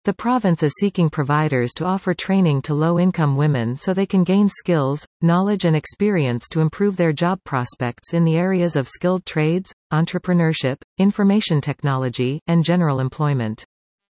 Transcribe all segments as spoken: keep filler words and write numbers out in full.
The province is seeking providers to offer training to low-income women so they can gain skills, knowledge and experience to improve their job prospects in the areas of skilled trades, entrepreneurship, information technology, and general employment.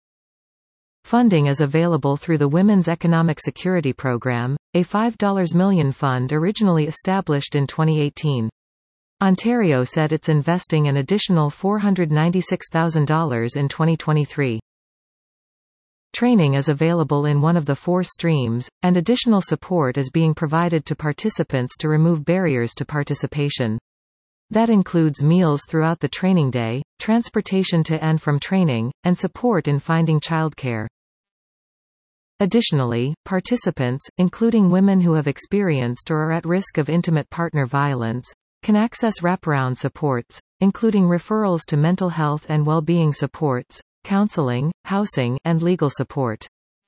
Funding is available through the Women's Economic Security Program, a five million dollars fund originally established in twenty eighteen. Ontario said it's investing an additional four hundred ninety-six thousand dollars in twenty twenty-three. Training is available in one of the four streams, and additional support is being provided to participants to remove barriers to participation. That includes meals throughout the training day, transportation to and from training, and support in finding childcare. Additionally, participants, including women who have experienced or are at risk of intimate partner violence, can access wraparound supports, including referrals to mental health and well-being supports, counseling, housing, and legal support.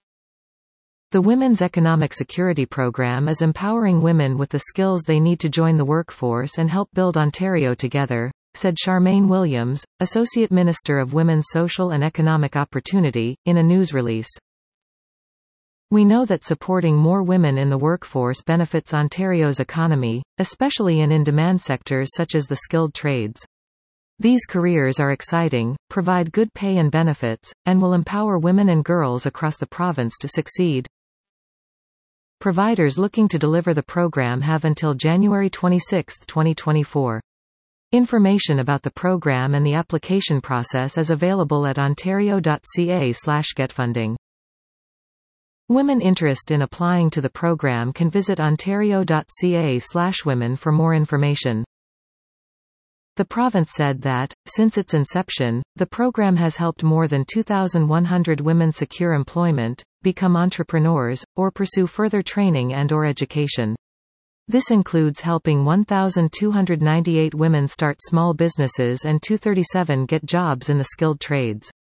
The Women's Economic Security Program is empowering women with the skills they need to join the workforce and help build Ontario together, said Charmaine Williams, Associate Minister of Women's Social and Economic Opportunity, in a news release. We know that supporting more women in the workforce benefits Ontario's economy, especially in in-demand sectors such as the skilled trades. These careers are exciting, provide good pay and benefits, and will empower women and girls across the province to succeed. Providers looking to deliver the program have until January twenty-sixth, twenty twenty-four. Information about the program and the application process is available at ontario dot c a slash get funding. Women interested in applying to the program can visit ontario dot c a slash women for more information. The province said that, since its inception, the program has helped more than two thousand one hundred women secure employment, become entrepreneurs, or pursue further training and or education. This includes helping one thousand two hundred ninety-eight women start small businesses and two hundred thirty-seven get jobs in the skilled trades.